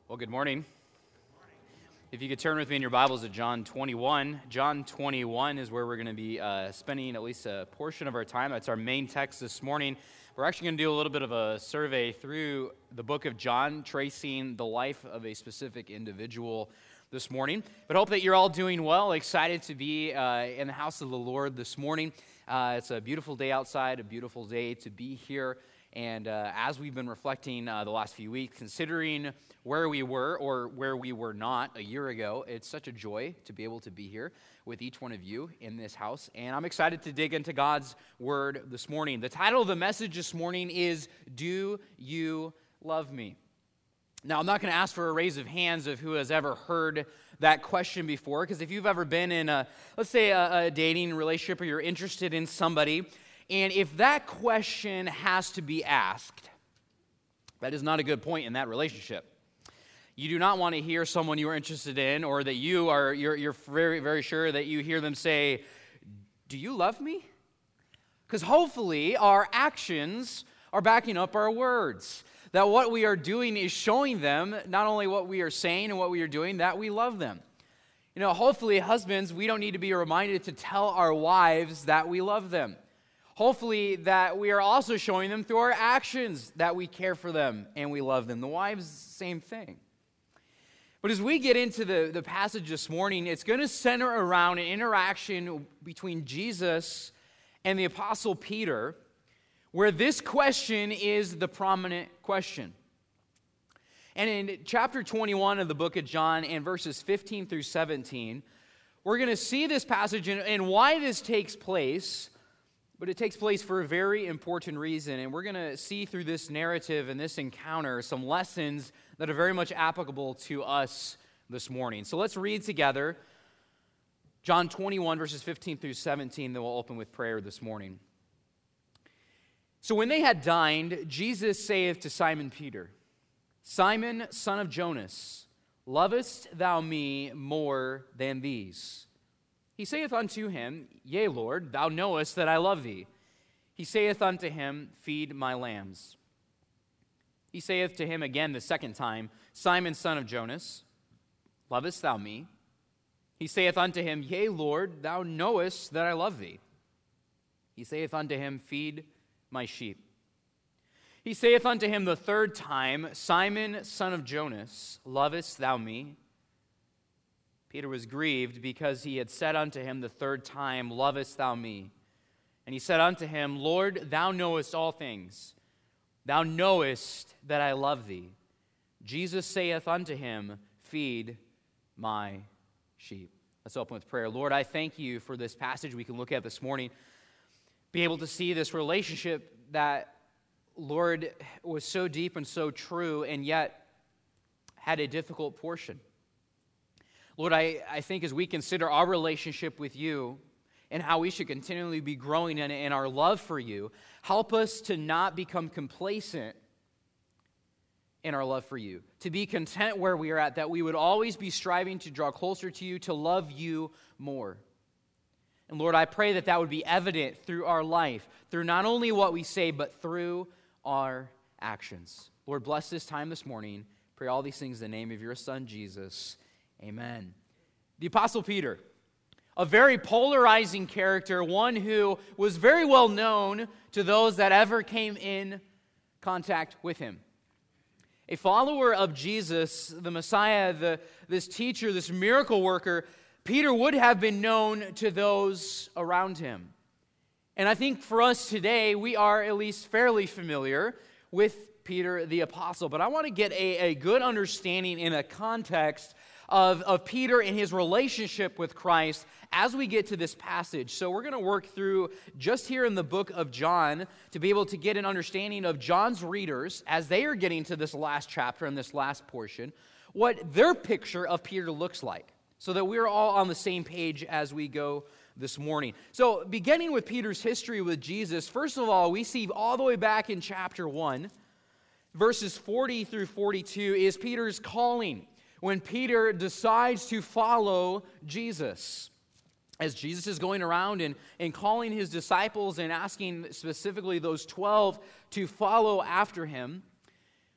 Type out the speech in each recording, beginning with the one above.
Well, good morning. If you could turn with me in your Bibles to John 21. John 21 is where we're going to be spending at least a portion of our time. That's our main text this morning. We're actually going to do a little bit of a survey through the book of John, tracing the life of a specific individual this morning. But hope that you're all doing well, excited to be in the house of the Lord this morning. It's a beautiful day outside, a beautiful day to be here. And as we've been reflecting the last few weeks, considering where we were or where we were not a year ago, it's such a joy to be able to be here with each one of you in this house. And I'm excited to dig into God's Word this morning. The title of the message this morning is, Do You Love Me? Now, I'm not going to ask for a raise of hands of who has ever heard that question before, because if you've ever been in let's say a dating relationship or you're interested in somebody, and if that question has to be asked, that is not a good point in that relationship. You do not want to hear someone you are interested in, or that you're very, very sure that you hear them say, "Do you love me?" Because hopefully our actions are backing up our words. That what we are doing is showing them not only what we are saying and what we are doing, that we love them. You know, hopefully husbands, we don't need to be reminded to tell our wives that we love them. Hopefully that we are also showing them through our actions that we care for them and we love them. The wives, same thing. But as we get into the passage this morning, it's going to center around an interaction between Jesus and the Apostle Peter, where this question is the prominent question. And in chapter 21 of the book of John, and verses 15 through 17, we're going to see this passage and why this takes place. But it takes place for a very important reason, and we're going to see through this narrative and this encounter some lessons that are very much applicable to us this morning. So let's read together John 21, verses 15 through 17, then we'll open with prayer this morning. So when they had dined, Jesus saith to Simon Peter, "Simon, son of Jonas, lovest thou me more than these?" He saith unto him, "Yea, Lord, thou knowest that I love thee." He saith unto him, "Feed my lambs." He saith to him again the second time, "Simon, son of Jonas, lovest thou me?" He saith unto him, "Yea, Lord, thou knowest that I love thee." He saith unto him, "Feed my sheep." He saith unto him the third time, "Simon, son of Jonas, lovest thou me?" Peter was grieved because he had said unto him the third time, "Lovest thou me?" And he said unto him, "Lord, thou knowest all things. Thou knowest that I love thee." Jesus saith unto him, "Feed my sheep." Let's open with prayer. Lord, I thank you for this passage we can look at this morning. Be able to see this relationship that, Lord, was so deep and so true, and yet had a difficult portion. Lord, I think as we consider our relationship with you and how we should continually be growing in our love for you, help us to not become complacent in our love for you, to be content where we are at, that we would always be striving to draw closer to you, to love you more. And Lord, I pray that that would be evident through our life, through not only what we say, but through our actions. Lord, bless this time this morning. Pray all these things in the name of your Son, Jesus. Amen. The Apostle Peter, a very polarizing character, one who was very well known to those that ever came in contact with him. A follower of Jesus, the Messiah, this teacher, this miracle worker, Peter would have been known to those around him. And I think for us today, we are at least fairly familiar with Peter the Apostle. But I want to get a good understanding in a context of Peter and his relationship with Christ as we get to this passage. So we're going to work through just here in the book of John to be able to get an understanding of John's readers as they are getting to this last chapter and this last portion, what their picture of Peter looks like, so that we're all on the same page as we go this morning. So beginning with Peter's history with Jesus, first of all, we see all the way back in chapter 1, verses 40 through 42 is Peter's calling, when Peter decides to follow Jesus. As Jesus is going around and calling his disciples and asking specifically those 12 to follow after him,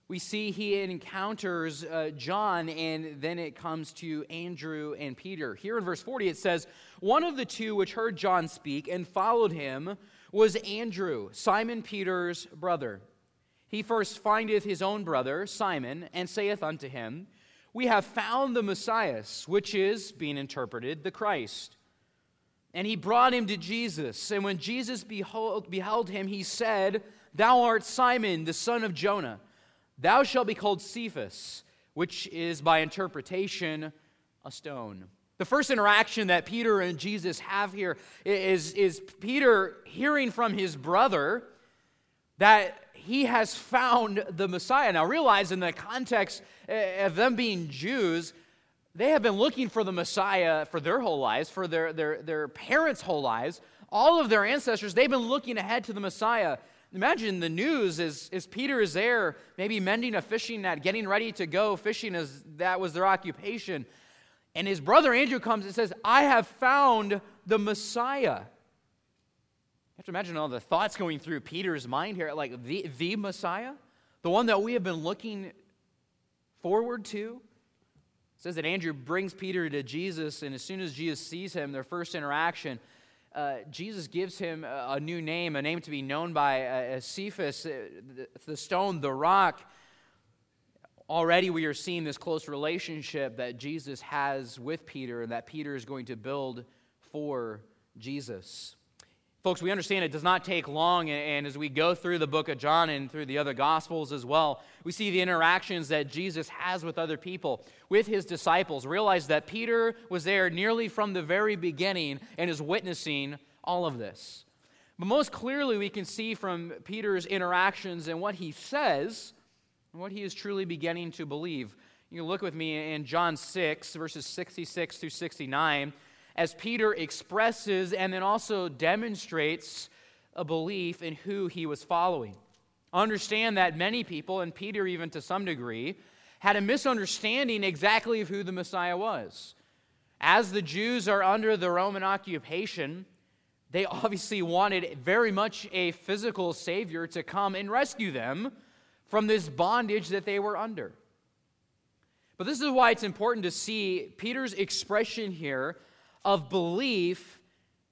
we see he encounters John, and then it comes to Andrew and Peter. Here in verse 40 it says, "One of the two which heard John speak and followed him was Andrew, Simon Peter's brother. He first findeth his own brother, Simon, and saith unto him, We have found the Messiah, which is, being interpreted, the Christ. And he brought him to Jesus. And when Jesus beheld him, he said, Thou art Simon, the son of Jonah. Thou shalt be called Cephas, which is by interpretation a stone." The first interaction that Peter and Jesus have here is Peter hearing from his brother that he has found the Messiah. Now realize in the context of them being Jews, they have been looking for the Messiah for their whole lives, for their parents' whole lives. All of their ancestors, they've been looking ahead to the Messiah. Imagine the news as Peter is there, maybe mending a fishing net, getting ready to go fishing as that was their occupation. And his brother Andrew comes and says, I have found the Messiah. You have to imagine all the thoughts going through Peter's mind here, like the Messiah, the one that we have been looking forward to. It says that Andrew brings Peter to Jesus, and as soon as Jesus sees him, their first interaction, Jesus gives him a new name, a name to be known by, Cephas, the stone, the rock. Already we are seeing this close relationship that Jesus has with Peter and that Peter is going to build for Jesus. Folks, we understand it does not take long, and as we go through the book of John and through the other Gospels as well, we see the interactions that Jesus has with other people, with his disciples. Realize that Peter was there nearly from the very beginning and is witnessing all of this. But most clearly we can see from Peter's interactions and what he says and what he is truly beginning to believe. You can look with me in John 6, verses 66 through 69, as Peter expresses and then also demonstrates a belief in who he was following. Understand that many people, and Peter even to some degree, had a misunderstanding exactly of who the Messiah was. As the Jews are under the Roman occupation, they obviously wanted very much a physical Savior to come and rescue them from this bondage that they were under. But this is why it's important to see Peter's expression here of belief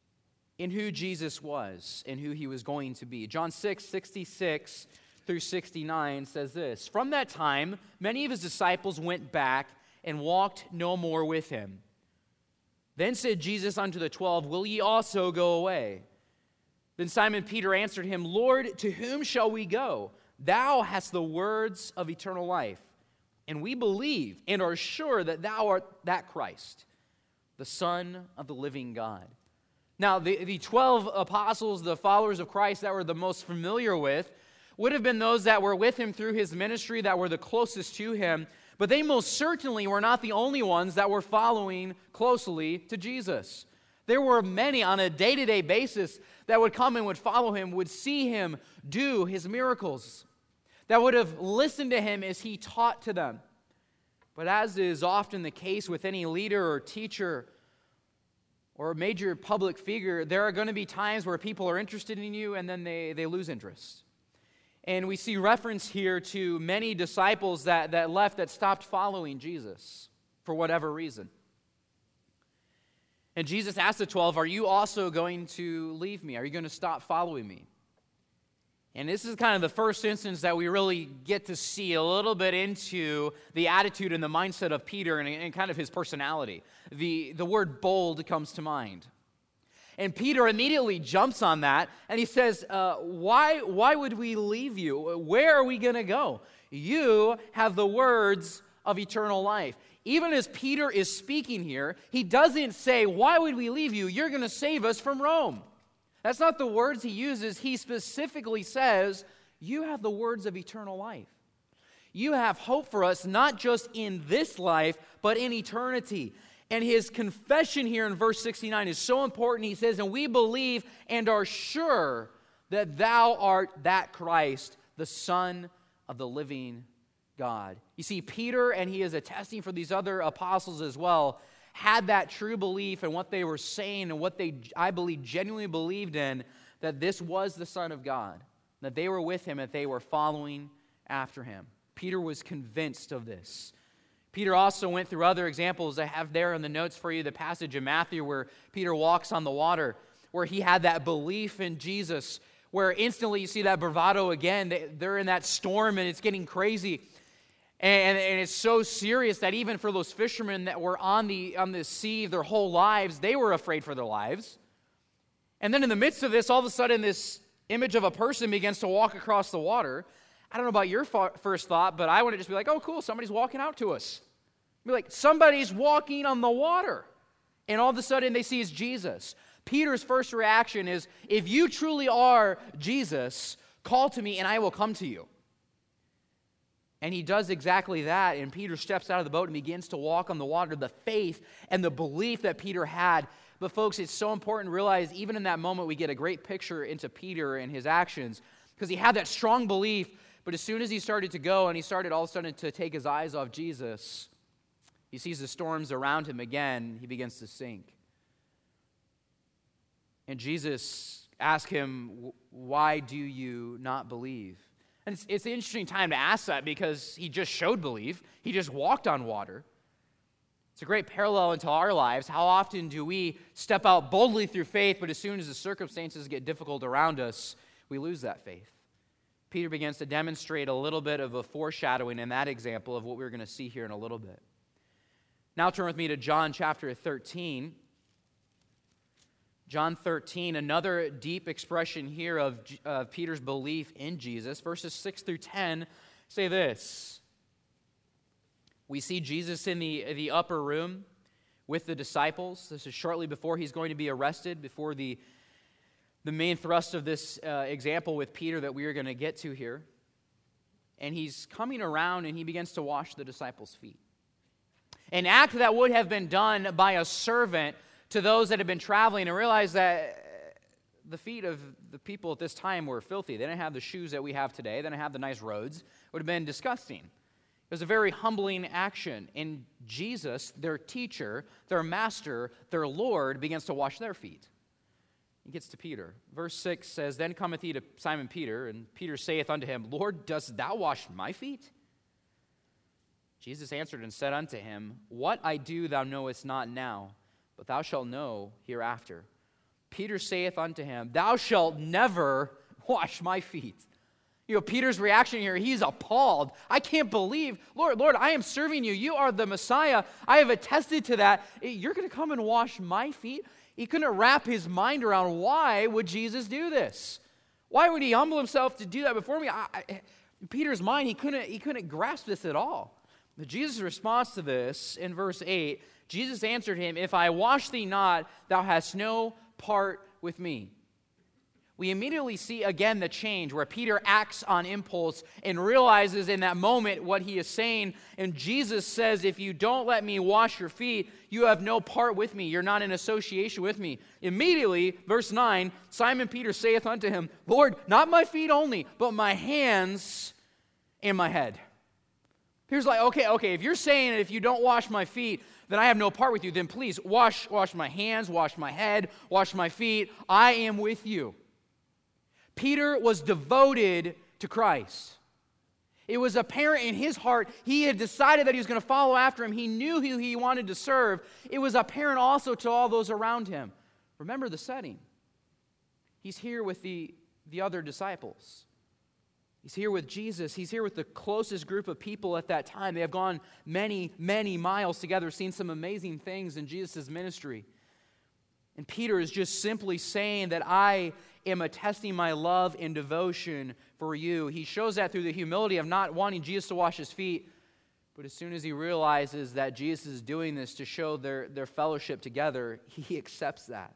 in who Jesus was and who he was going to be. John 6, 66 through 69 says this, "From that time, many of his disciples went back and walked no more with him. Then said Jesus unto the 12, Will ye also go away? Then Simon Peter answered him, Lord, to whom shall we go? Thou hast the words of eternal life. And we believe and are sure that thou art that Christ, the Son of the living God." Now, the 12 apostles, the followers of Christ that were the most familiar with, would have been those that were with him through his ministry, that were the closest to him, but they most certainly were not the only ones that were following closely to Jesus. There were many on a day-to-day basis that would come and would follow him, would see him do his miracles, that would have listened to him as he taught to them. But as is often the case with any leader or teacher or a major public figure, there are going to be times where people are interested in you and then they lose interest. And we see reference here to many disciples that left, that stopped following Jesus for whatever reason. And Jesus asked the 12, "Are you also going to leave me? Are you going to stop following me?" And this is kind of the first instance that we really get to see a little bit into the attitude and the mindset of Peter and kind of his personality. The word bold comes to mind. And Peter immediately jumps on that, and he says, why would we leave you? Where are we going to go? You have the words of eternal life. Even as Peter is speaking here, he doesn't say, why would we leave you? You're going to save us from Rome. That's not the words he uses. He specifically says, you have the words of eternal life. You have hope for us, not just in this life, but in eternity. And his confession here in verse 69 is so important. He says, and we believe and are sure that thou art that Christ, the Son of the living God. You see, Peter, and he is attesting for these other apostles as well, had that true belief in what they were saying and what they, I believe, genuinely believed in, that this was the Son of God, that they were with him, that they were following after him. Peter was convinced of this. Peter also went through other examples I have there in the notes for you, the passage in Matthew where Peter walks on the water, where he had that belief in Jesus, where instantly you see that bravado again. They're in that storm and it's getting crazy. And it's so serious that even for those fishermen that were on the sea their whole lives, they were afraid for their lives. And then in the midst of this, all of a sudden this image of a person begins to walk across the water. I don't know about your first thought, but I want to just be like, oh, cool, somebody's walking out to us. Be like, somebody's walking on the water. And all of a sudden they see it's Jesus. Peter's first reaction is, if you truly are Jesus, call to me and I will come to you. And he does exactly that, and Peter steps out of the boat and begins to walk on the water, the faith and the belief that Peter had. But folks, it's so important to realize, even in that moment, we get a great picture into Peter and his actions, because he had that strong belief, but as soon as he started to go and he started all of a sudden to take his eyes off Jesus, he sees the storms around him again, he begins to sink. And Jesus asked him, why do you not believe? And it's an interesting time to ask that because he just showed belief. He just walked on water. It's a great parallel into our lives. How often do we step out boldly through faith, but as soon as the circumstances get difficult around us, we lose that faith? Peter begins to demonstrate a little bit of a foreshadowing in that example of what we're going to see here in a little bit. Now turn with me to John chapter 13. John 13, another deep expression here of Peter's belief in Jesus. Verses 6 through 10 say this. We see Jesus in the upper room with the disciples. This is shortly before he's going to be arrested, before the main thrust of this example with Peter that we are going to get to here. And he's coming around and he begins to wash the disciples' feet. An act that would have been done by a servant to those that had been traveling, and realize that the feet of the people at this time were filthy. They didn't have the shoes that we have today. They didn't have the nice roads. It would have been disgusting. It was a very humbling action. And Jesus, their teacher, their master, their Lord, begins to wash their feet. He gets to Peter. Verse 6 says, Then cometh he to Simon Peter, and Peter saith unto him, Lord, dost thou wash my feet? Jesus answered and said unto him, What I do thou knowest not now, but thou shalt know hereafter. Peter saith unto him, Thou shalt never wash my feet. Peter's reaction here, he's appalled. I can't believe, Lord, I am serving you. You are the Messiah. I have attested to that. You're going to come and wash my feet? He couldn't wrap his mind around why would Jesus do this? Why would he humble himself to do that before me? In Peter's mind, he couldn't grasp this at all. But Jesus' response to this in verse 8, Jesus answered him, If I wash thee not, thou hast no part with me. We immediately see again the change where Peter acts on impulse and realizes in that moment what he is saying. And Jesus says, if you don't let me wash your feet, you have no part with me. You're not in association with me. Immediately, verse 9, Simon Peter saith unto him, Lord, not my feet only, but my hands and my head. Peter's like, okay, if you're saying if you don't wash my feet, then I have no part with you, then please wash my hands, wash my head, wash my feet. I am with you. Peter was devoted to Christ. It was apparent in his heart. He had decided that he was going to follow after him. He knew who he wanted to serve. It was apparent also to all those around him. Remember the setting. He's here with the other disciples. He's here with Jesus. He's here with the closest group of people at that time. They have gone many, many miles together, seen some amazing things in Jesus' ministry. And Peter is just simply saying that I am attesting my love and devotion for you. He shows that through the humility of not wanting Jesus to wash his feet. But as soon as he realizes that Jesus is doing this to show their fellowship together, he accepts that.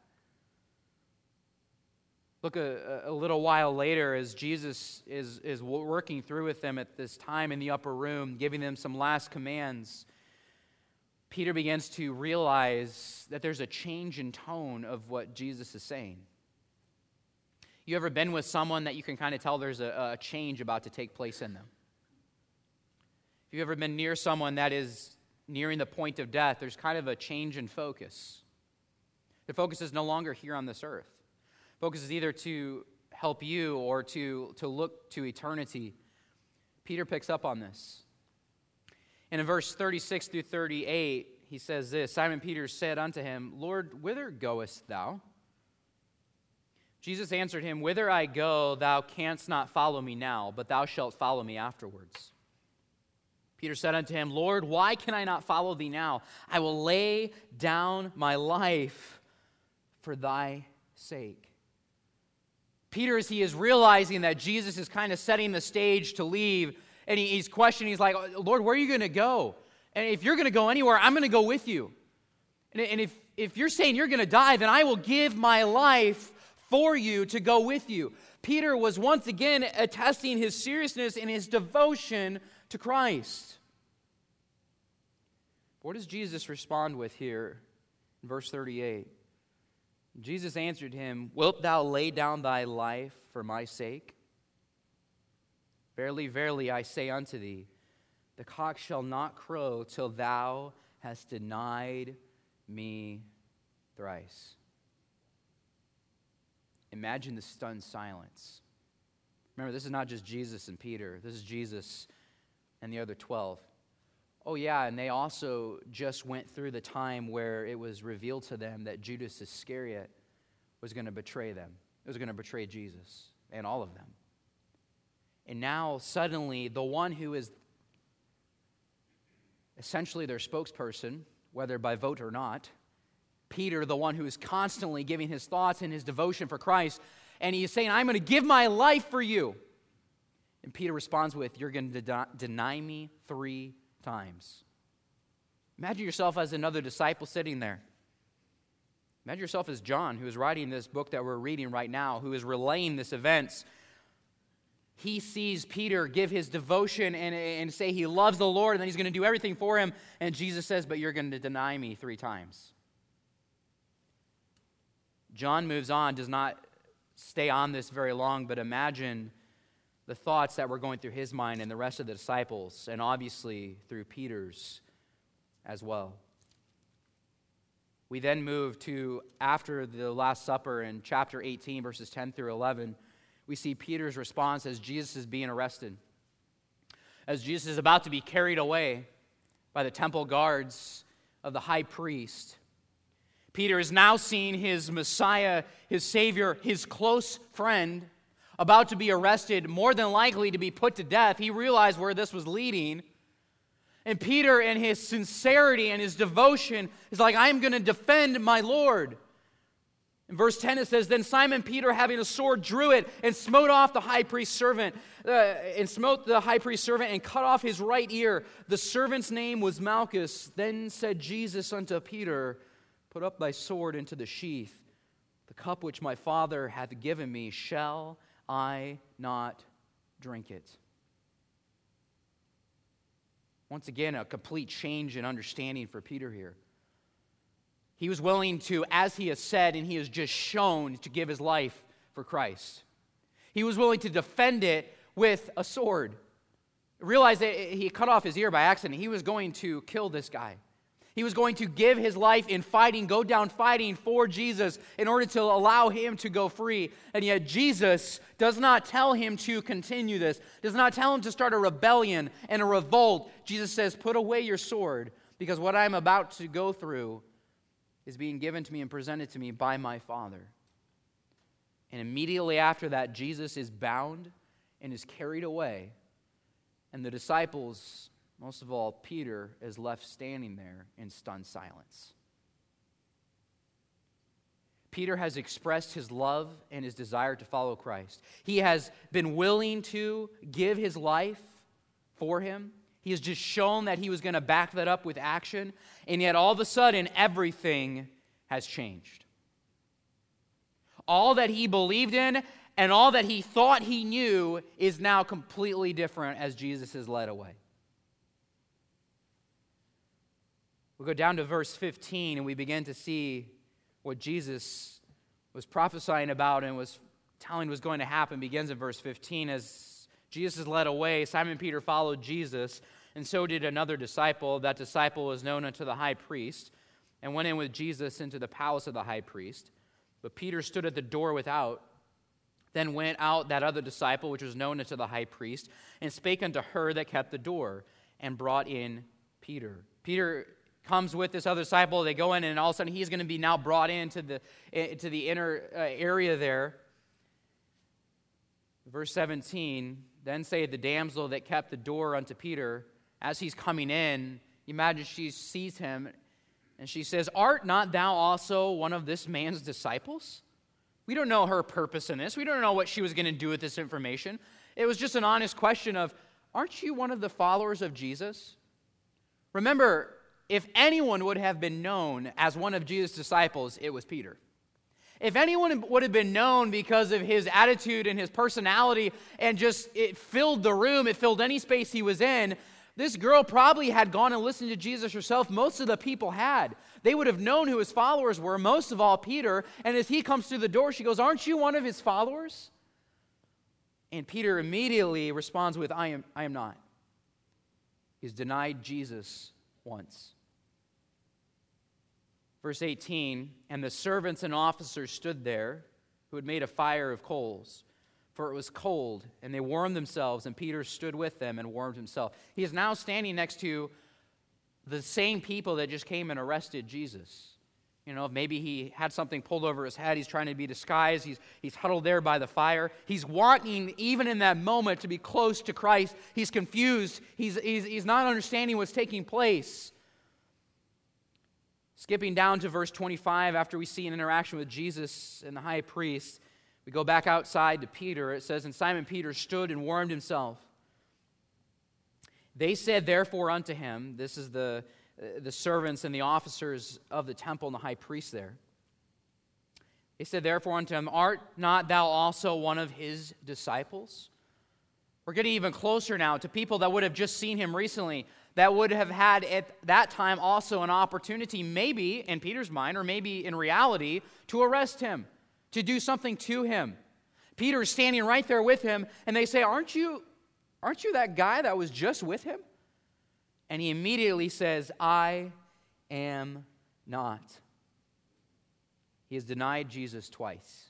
Look, a little while later, as Jesus is working through with them at this time in the upper room, giving them some last commands, Peter begins to realize that there's a change in tone of what Jesus is saying. You ever been with someone that you can kind of tell there's a change about to take place in them? If you've ever been near someone that is nearing the point of death, there's kind of a change in focus. The focus is no longer here on this earth. Focus is either to help you or to look to eternity. Peter picks up on this. And in verse 36 through 38, he says this, Simon Peter said unto him, Lord, whither goest thou? Jesus answered him, Whither I go, thou canst not follow me now, but thou shalt follow me afterwards. Peter said unto him, Lord, why can I not follow thee now? I will lay down my life for thy sake. Peter, as he is realizing that Jesus is kind of setting the stage to leave, and he's questioning, he's like, Lord, where are you going to go? And if you're going to go anywhere, I'm going to go with you. And if you're saying you're going to die, then I will give my life for you to go with you. Peter was once again attesting his seriousness and his devotion to Christ. What does Jesus respond with here in verse 38? Jesus answered him, Wilt thou lay down thy life for my sake? Verily, verily, I say unto thee, the cock shall not crow till thou hast denied me thrice. Imagine the stunned silence. Remember, this is not just Jesus and Peter. This is Jesus and the other 12. Oh yeah, and they also just went through the time where it was revealed to them that Judas Iscariot was going to betray them. It was going to betray Jesus and all of them. And now, suddenly, the one who is essentially their spokesperson, whether by vote or not, Peter, the one who is constantly giving his thoughts and his devotion for Christ, and he is saying, I'm going to give my life for you. And Peter responds with, you're going to deny me 3 times. Imagine yourself as another disciple sitting there. Imagine yourself as John, who is writing this book that we're reading right now, who is relaying this events. He sees Peter give his devotion and say he loves the Lord and that he's going to do everything for him. And Jesus says, but you're going to deny me 3 times. John moves on, does not stay on this very long, but imagine the thoughts that were going through his mind and the rest of the disciples, and obviously through Peter's as well. We then move to after the Last Supper in chapter 18, verses 10 through 11. We see Peter's response as Jesus is being arrested. As Jesus is about to be carried away by the temple guards of the high priest, Peter is now seeing his Messiah, his Savior, his close friend, about to be arrested, more than likely to be put to death. He realized where this was leading. And Peter, in his sincerity and his devotion, is like, I am going to defend my Lord. In verse 10 it says, Then Simon Peter, having a sword, drew it and smote off the high priest's servant, and cut off his right ear. The servant's name was Malchus. Then said Jesus unto Peter, Put up thy sword into the sheath. The cup which my Father hath given me, shall I not drink it? Once again, a complete change in understanding for Peter here. He was willing to, as he has said and he has just shown, to give his life for Christ. He was willing to defend it with a sword. Realize that he cut off his ear by accident. He was going to kill this guy. He was going to give his life in fighting, go down fighting for Jesus in order to allow him to go free. And yet Jesus does not tell him to continue this, does not tell him to start a rebellion and a revolt. Jesus says, put away your sword, because what I'm about to go through is being given to me and presented to me by my Father. And immediately after that, Jesus is bound and is carried away. And the disciples, most of all, Peter, is left standing there in stunned silence. Peter has expressed his love and his desire to follow Christ. He has been willing to give his life for him. He has just shown that he was going to back that up with action. And yet all of a sudden, everything has changed. All that he believed in and all that he thought he knew is now completely different as Jesus is led away. We'll go down to verse 15 and we begin to see what Jesus was prophesying about and was telling was going to happen. It begins in verse 15. As Jesus is led away, Simon Peter followed Jesus, and so did another disciple. That disciple was known unto the high priest, and went in with Jesus into the palace of the high priest. But Peter stood at the door without, Then went out that other disciple, which was known unto the high priest, and spake unto her that kept the door, and brought in Peter. Peter comes with this other disciple. They go in, and all of a sudden he's going to be now brought into the inner area there. Verse 17, then saith the damsel that kept the door unto Peter, as he's coming in, you imagine she sees him, and she says, art not thou also one of this man's disciples? We don't know her purpose in this. We don't know what she was going to do with this information. It was just an honest question of, aren't you one of the followers of Jesus? Remember, if anyone would have been known as one of Jesus' disciples, it was Peter. If anyone would have been known because of his attitude and his personality and just it filled the room, it filled any space he was in, this girl probably had gone and listened to Jesus herself. Most of the people had. They would have known who his followers were, most of all Peter. And as he comes through the door, she goes, aren't you one of his followers? And Peter immediately responds with, I am not. He's denied Jesus once. Verse 18, and the servants and officers stood there, who had made a fire of coals, for it was cold, and they warmed themselves, and Peter stood with them and warmed himself. He is now standing next to the same people that just came and arrested Jesus. You know, maybe he had something pulled over his head. He's trying to be disguised. He's huddled there by the fire. He's wanting, even in that moment, to be close to Christ. He's confused. He's not understanding what's taking place. Skipping down to verse 25, after we see an interaction with Jesus and the high priest, we go back outside to Peter. It says, and Simon Peter stood and warmed himself. They said therefore unto him, this is the servants and the officers of the temple and the high priest there. They said therefore unto him, art not thou also one of his disciples? We're getting even closer now to people that would have just seen him recently, that would have had at that time also an opportunity, maybe in Peter's mind, or maybe in reality, to arrest him, to do something to him. Peter is standing right there with him, and they say, aren't you that guy that was just with him? And he immediately says, I am not. He has denied Jesus twice.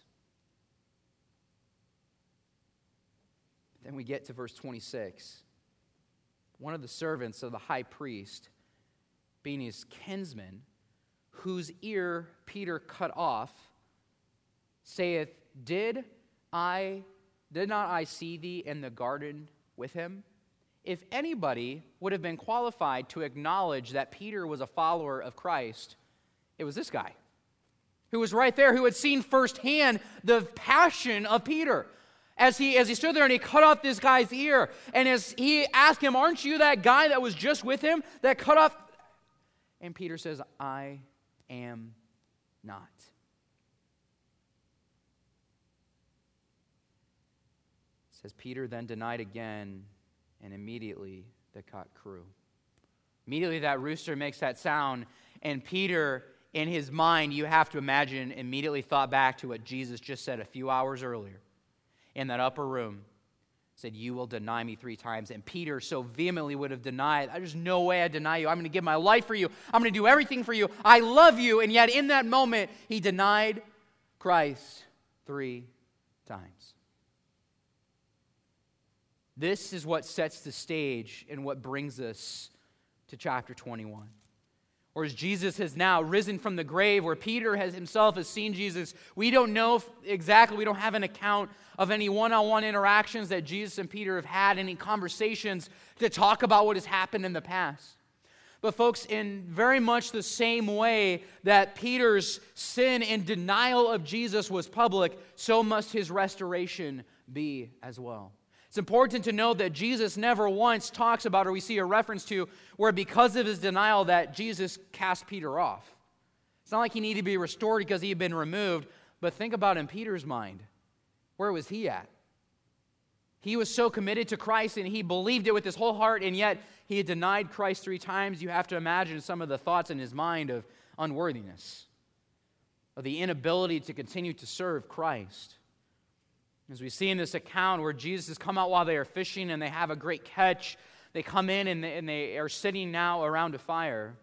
Then we get to verse 26. One of the servants of the high priest, being his kinsman, whose ear Peter cut off, saith, Did not I see thee in the garden with him? If anybody would have been qualified to acknowledge that Peter was a follower of Christ, it was this guy, who was right there, who had seen firsthand the passion of Peter. As he stood there and he cut off this guy's ear, and as he asked him, aren't you that guy that was just with him that cut off? And Peter says, I am not. It says, Peter then denied again, and immediately the cock crew. Immediately that rooster makes that sound, and Peter, in his mind, you have to imagine, immediately thought back to what Jesus just said a few hours earlier. In that upper room, said, you will deny me 3 times. And Peter so vehemently would have denied, there's no way I deny you. I'm going to give my life for you. I'm going to do everything for you. I love you. And yet in that moment, he denied Christ 3 times. This is what sets the stage and what brings us to chapter 21. Or as Jesus has now risen from the grave, where Peter himself has seen Jesus, we don't know exactly, we don't have an account of any one-on-one interactions that Jesus and Peter have had, any conversations to talk about what has happened in the past. But folks, in very much the same way that Peter's sin and denial of Jesus was public, so must his restoration be as well. It's important to note that Jesus never once talks about, or we see a reference to, where because of his denial that Jesus cast Peter off. It's not like he needed to be restored because he had been removed, but think about in Peter's mind, where was he at? He was so committed to Christ and he believed it with his whole heart, and yet he had denied Christ 3 times. You have to imagine some of the thoughts in his mind of unworthiness, of the inability to continue to serve Christ. As we see in this account where Jesus has come out while they are fishing and they have a great catch, they come in and they are sitting now around a fire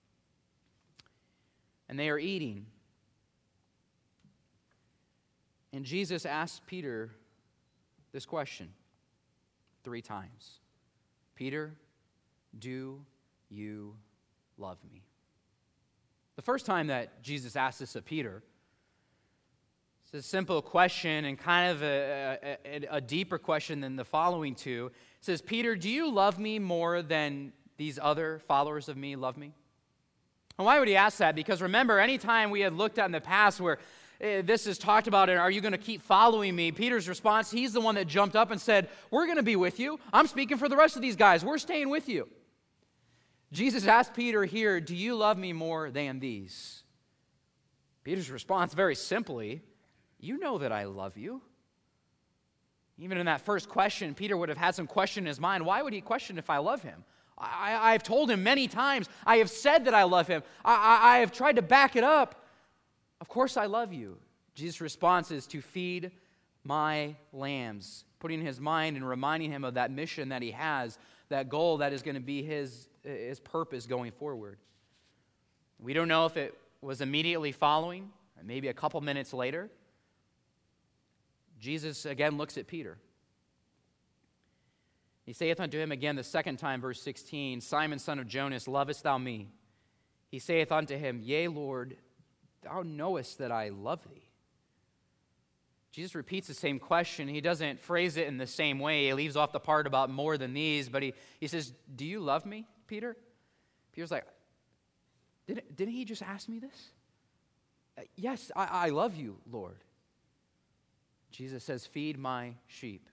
and they are eating. And Jesus asked Peter this question 3 times. Peter, do you love me? The first time that Jesus asked this of Peter, it's a simple question and kind of a deeper question than the following two. It says, Peter, do you love me more than these other followers of me love me? And why would he ask that? Because remember, anytime we had looked at in the past where this is talked about, and are you going to keep following me? Peter's response, he's the one that jumped up and said, we're going to be with you. I'm speaking for the rest of these guys. We're staying with you. Jesus asked Peter here, do you love me more than these? Peter's response, very simply, you know that I love you. Even in that first question, Peter would have had some question in his mind. Why would he question if I love him? I've told him many times. I have said that I love him. I have tried to back it up. Of course I love you. Jesus' response is to feed my lambs, putting his mind and reminding him of that mission that he has, that goal that is going to be his purpose going forward. We don't know if it was immediately following, or maybe a couple minutes later. Jesus again looks at Peter. He saith unto him again the second time, verse 16, Simon, son of Jonas, lovest thou me? He saith unto him, Yea, Lord, thou knowest that I love thee. Jesus repeats the same question. He doesn't phrase it in the same way. He leaves off the part about more than these, but he says, do you love me, Peter? Peter's like, didn't he just ask me this? Yes, I love you, Lord. Jesus says, feed my sheep.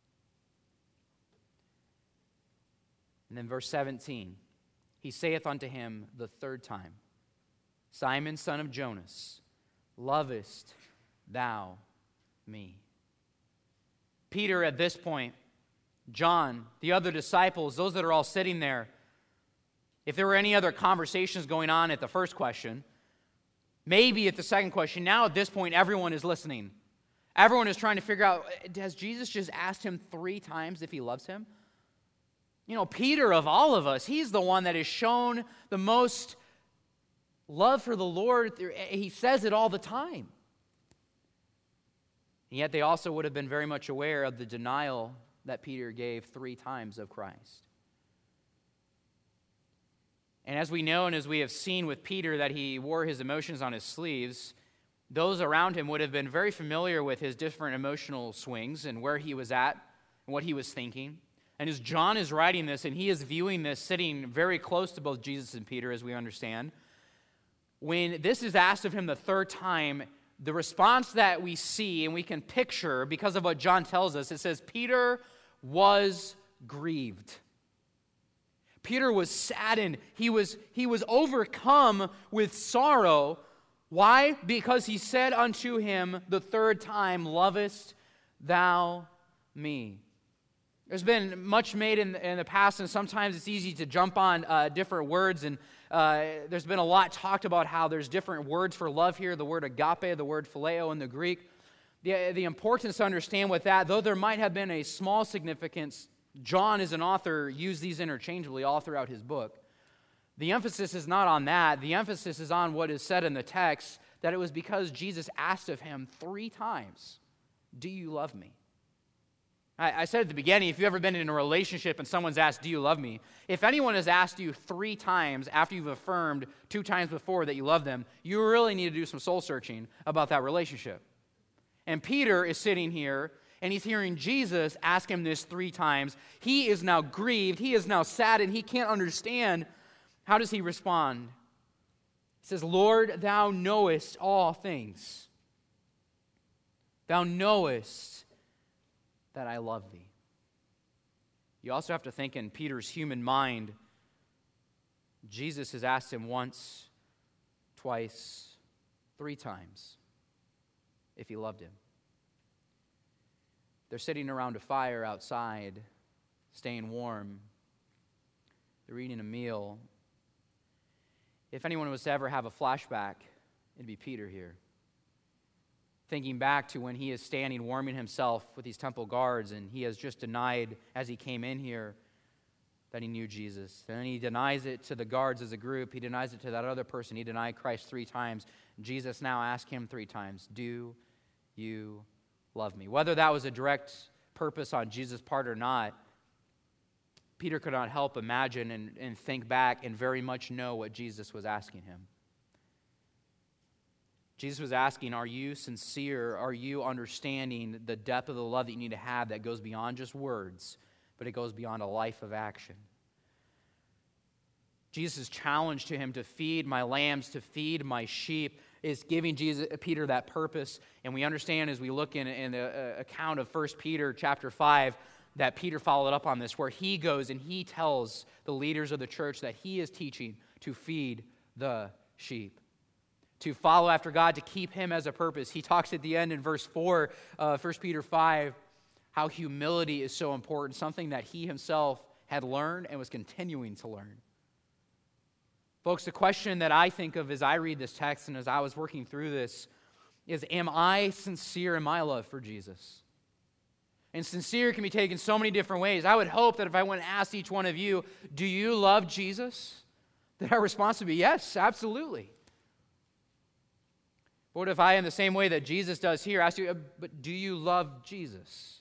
And then verse 17, he saith unto him the third time, Simon, son of Jonas, lovest thou me? Peter at this point, John, the other disciples, those that are all sitting there, if there were any other conversations going on at the first question, maybe at the second question, now at this point everyone is listening. Everyone is trying to figure out, has Jesus just asked him 3 times if he loves him? You know, Peter of all of us, he's the one that has shown the most love for the Lord. He says it all the time. And yet they also would have been very much aware of the denial that Peter gave 3 times of Christ. And as we know and as we have seen with Peter that he wore his emotions on his sleeves, those around him would have been very familiar with his different emotional swings and where he was at and what he was thinking. And as John is writing this, and he is viewing this sitting very close to both Jesus and Peter, as we understand, when this is asked of him the third time, the response that we see and we can picture, because of what John tells us, it says, Peter was grieved. Peter was saddened. He was overcome with sorrow. Why? Because he said unto him the third time, lovest thou me? There's been much made in the past, and sometimes it's easy to jump on different words, and there's been a lot talked about how there's different words for love here, the word agape, the word phileo in the Greek. The importance to understand with that, though there might have been a small significance, John as an author used these interchangeably all throughout his book. The emphasis is not on that. The emphasis is on what is said in the text, that it was because Jesus asked of him 3 times, do you love me? I said at the beginning, if you've ever been in a relationship and someone's asked, do you love me? If anyone has asked you 3 times after you've affirmed 2 times before that you love them, you really need to do some soul searching about that relationship. And Peter is sitting here, and he's hearing Jesus ask him this 3 times. He is now grieved. He is now saddened. He can't understand. How does he respond? He says, Lord, thou knowest all things. Thou knowest that I love thee. You also have to think in Peter's human mind, Jesus has asked him once, twice, 3 times if he loved him. They're sitting around a fire outside, staying warm. They're eating a meal. If anyone was to ever have a flashback, it'd be Peter here. Thinking back to when he is standing warming himself with these temple guards, and he has just denied as he came in here that he knew Jesus. And then he denies it to the guards as a group. He denies it to that other person. He denied Christ 3 times. Jesus now asks him 3 times, do you love me? Whether that was a direct purpose on Jesus' part or not, Peter could not help imagine and think back and very much know what Jesus was asking him. Jesus was asking, are you sincere? Are you understanding the depth of the love that you need to have that goes beyond just words, but it goes beyond a life of action? Jesus' challenge to him to feed my lambs, to feed my sheep, is giving Peter that purpose. And we understand as we look in the account of 1 Peter chapter 5, that Peter followed up on this, where he goes and he tells the leaders of the church that he is teaching to feed the sheep, to follow after God, to keep him as a purpose. He talks at the end in verse 4, 1 Peter 5, how humility is so important, something that he himself had learned and was continuing to learn. Folks, the question that I think of as I read this text and as I was working through this is, am I sincere in my love for Jesus? And sincere can be taken so many different ways. I would hope that if I went and asked each one of you, do you love Jesus? That our response would be, yes, absolutely. But what if I, in the same way that Jesus does here, ask you, but do you love Jesus?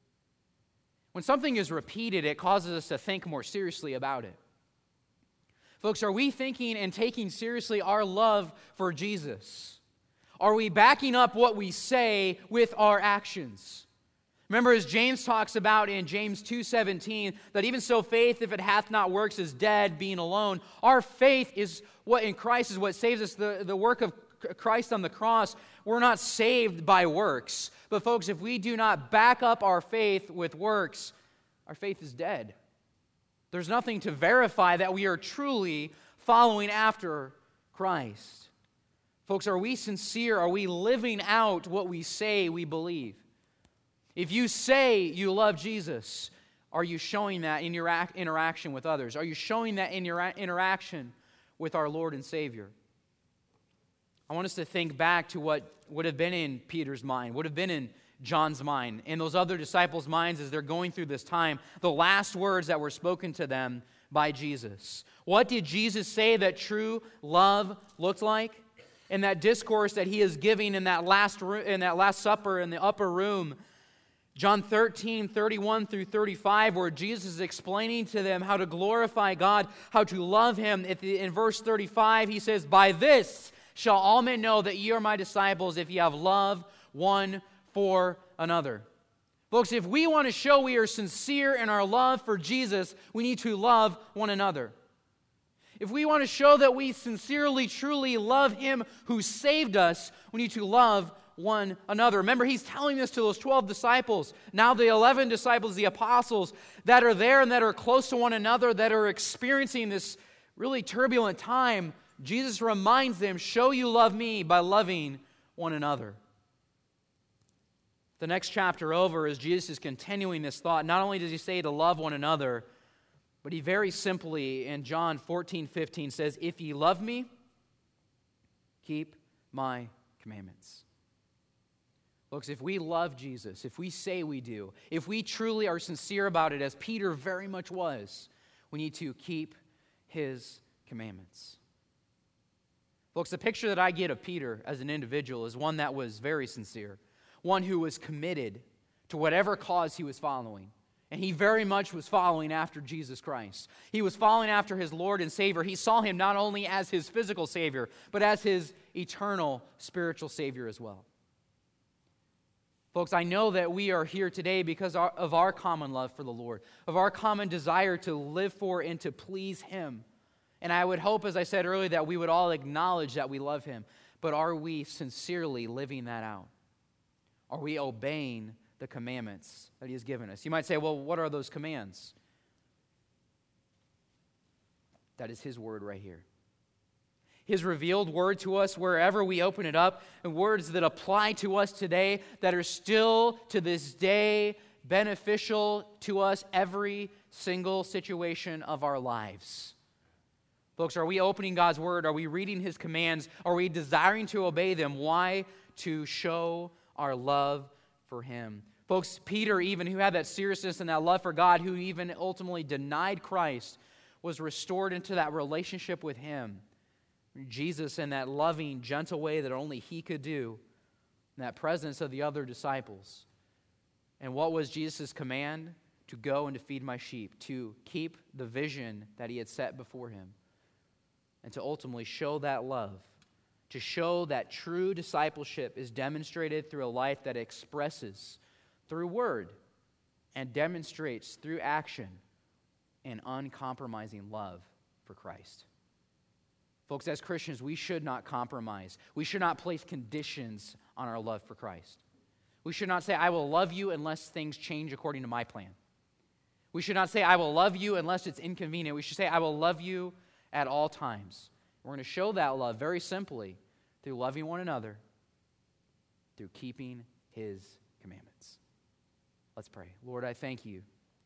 When something is repeated, it causes us to think more seriously about it. Folks, are we thinking and taking seriously our love for Jesus? Are we backing up what we say with our actions? Remember, as James talks about in James 2:17, that even so faith, if it hath not works, is dead, being alone. Our faith is what in Christ is what saves us, the work of Christ on the cross. We're not saved by works. But folks, if we do not back up our faith with works, our faith is dead. There's nothing to verify that we are truly following after Christ. Folks, are we sincere? Are we living out what we say we believe? If you say you love Jesus, are you showing that in your interaction with others? Are you showing that in your interaction with our Lord and Savior? I want us to think back to what would have been in Peter's mind, would have been in John's mind, and those other disciples' minds as they're going through this time, the last words that were spoken to them by Jesus. What did Jesus say that true love looked like? In that discourse that he is giving in that last supper in the upper room, John 13:31 through 35, where Jesus is explaining to them how to glorify God, how to love him. In verse 35, he says, "By this shall all men know that ye are my disciples, if ye have love one for another." Folks, if we want to show we are sincere in our love for Jesus, we need to love one another. If we want to show that we sincerely, truly love him who saved us, we need to love one another. Remember, he's telling this to those 12 disciples. Now the 11 disciples, the apostles, that are there and that are close to one another, that are experiencing this really turbulent time, Jesus reminds them, show you love me by loving one another. The next chapter over, as Jesus is continuing this thought, not only does he say to love one another, but he very simply in John 14:15 says, "If ye love me, keep my commandments." Folks, if we love Jesus, if we say we do, if we truly are sincere about it, as Peter very much was, we need to keep his commandments. Folks, the picture that I get of Peter as an individual is one that was very sincere, one who was committed to whatever cause he was following. And he very much was following after Jesus Christ. He was following after his Lord and Savior. He saw him not only as his physical Savior, but as his eternal spiritual Savior as well. Folks, I know that we are here today because of our common love for the Lord, of our common desire to live for and to please him. And I would hope, as I said earlier, that we would all acknowledge that we love him. But are we sincerely living that out? Are we obeying the commandments that he has given us? You might say, well, what are those commands? That is his word right here. His revealed word to us wherever we open it up, and words that apply to us today, that are still to this day beneficial to us every single situation of our lives. Folks, are we opening God's word? Are we reading his commands? Are we desiring to obey them? Why? To show our love for him. Folks, Peter, even who had that seriousness and that love for God, who even ultimately denied Christ, was restored into that relationship with him. Jesus, in that loving, gentle way that only he could do, in that presence of the other disciples. And what was Jesus' command? To go and to feed my sheep, to keep the vision that he had set before him, and to ultimately show that love, to show that true discipleship is demonstrated through a life that expresses through word and demonstrates through action an uncompromising love for Christ. Folks, as Christians, we should not compromise. We should not place conditions on our love for Christ. We should not say, I will love you unless things change according to my plan. We should not say, I will love you unless it's inconvenient. We should say, I will love you at all times. We're going to show that love very simply through loving one another, through keeping his commandments. Let's pray. Lord, I thank you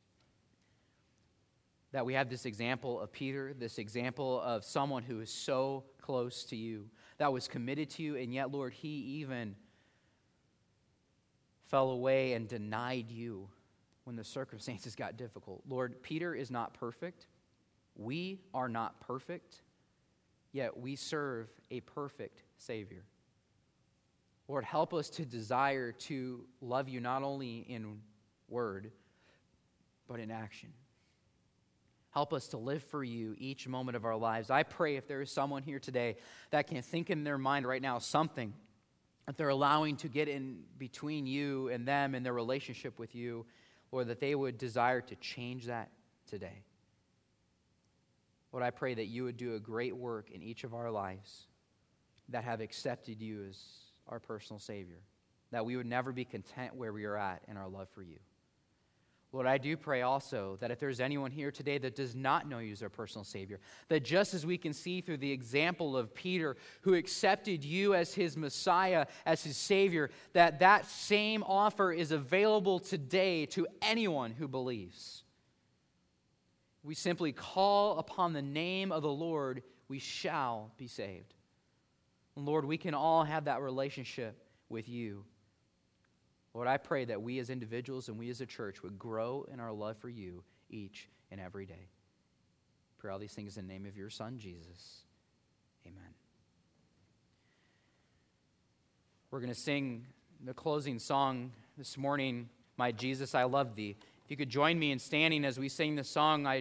that we have this example of Peter, this example of someone who is so close to you, that was committed to you, and yet, Lord, he even fell away and denied you when the circumstances got difficult. Lord, Peter is not perfect. We are not perfect, yet we serve a perfect Savior. Lord, help us to desire to love you not only in word, but in action. Help us to live for you each moment of our lives. I pray if there is someone here today that can think in their mind right now something that they're allowing to get in between you and them and their relationship with you, Lord, that they would desire to change that today. Lord, I pray that you would do a great work in each of our lives that have accepted you as our personal Savior, that we would never be content where we are at in our love for you. Lord, I do pray also that if there's anyone here today that does not know you as their personal Savior, that just as we can see through the example of Peter, who accepted you as his Messiah, as his Savior, that that same offer is available today to anyone who believes. We simply call upon the name of the Lord, we shall be saved. And Lord, we can all have that relationship with you. Lord, I pray that we as individuals and we as a church would grow in our love for you each and every day. Pray all these things in the name of your Son, Jesus. Amen. We're going to sing the closing song this morning, My Jesus, I Love Thee. If you could join me in standing as we sing this song,